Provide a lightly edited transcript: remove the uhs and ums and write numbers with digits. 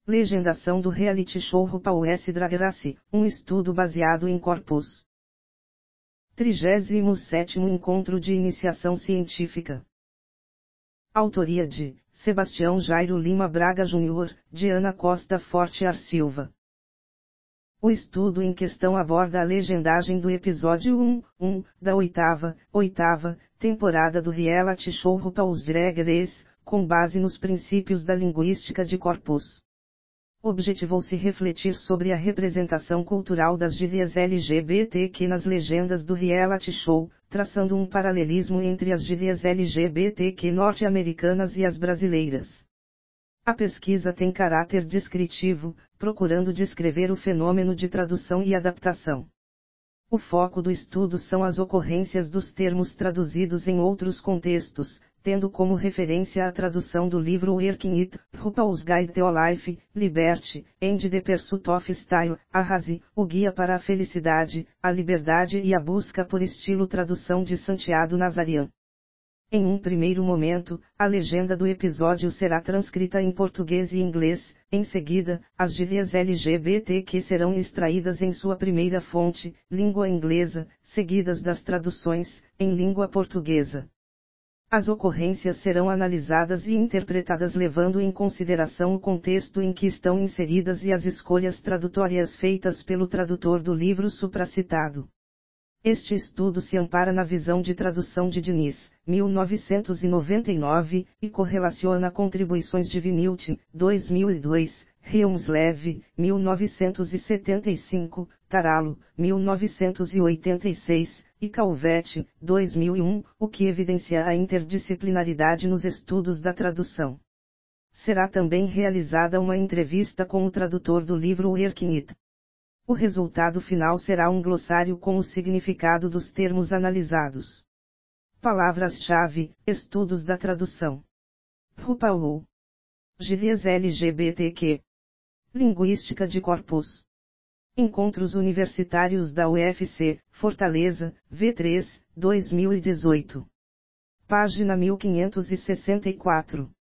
Legendação do reality show RuPaul Drag Race, um estudo baseado em corpos. 37º Encontro de Iniciação Científica. Autoria de Sebastião Jairo Lima Braga Júnior, Diana Costa Forte Ar Silva. O estudo em questão aborda a legendagem do episódio 1 da oitava temporada do reality show RuPaul's Drag Race, com base nos princípios da linguística de corpos. Objetivou-se refletir sobre a representação cultural das gírias LGBTQ nas legendas do reality show, traçando um paralelismo entre as gírias LGBTQ norte-americanas e as brasileiras. A pesquisa tem caráter descritivo, procurando descrever o fenômeno de tradução e adaptação. O foco do estudo são as ocorrências dos termos traduzidos em outros contextos, tendo como referência a tradução do livro Working It, RuPaul's Guide to Life, Liberty, and the Pursuit of Style, Arrase, o Guia para a Felicidade, a Liberdade e a Busca por Estilo, tradução de Santiago Nazarian. Em um primeiro momento, a legenda do episódio será transcrita em português e inglês, em seguida, as gírias LGBTQ serão extraídas em sua primeira fonte, língua inglesa, seguidas das traduções, em língua portuguesa. As ocorrências serão analisadas e interpretadas levando em consideração o contexto em que estão inseridas e as escolhas tradutórias feitas pelo tradutor do livro supracitado. Este estudo se ampara na visão de tradução de Diniz, 1999, e correlaciona contribuições de Vinilton, 2002, Helmsleve, 1975, Tarallo, 1986, e Calvete, 2001, o que evidencia a interdisciplinaridade nos estudos da tradução. Será também realizada uma entrevista com o tradutor do livro Working It. O resultado final será um glossário com o significado dos termos analisados. Palavras-chave: estudos da tradução. RuPaul. Gírias LGBTQ. Linguística de corpos. Encontros Universitários da UFC, Fortaleza, V3, 2018. Página 1564.